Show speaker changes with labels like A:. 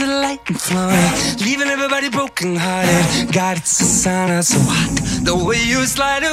A: the lightning flowing, leaving everybody broken hearted. God, it's a sauna so hot, the way you slide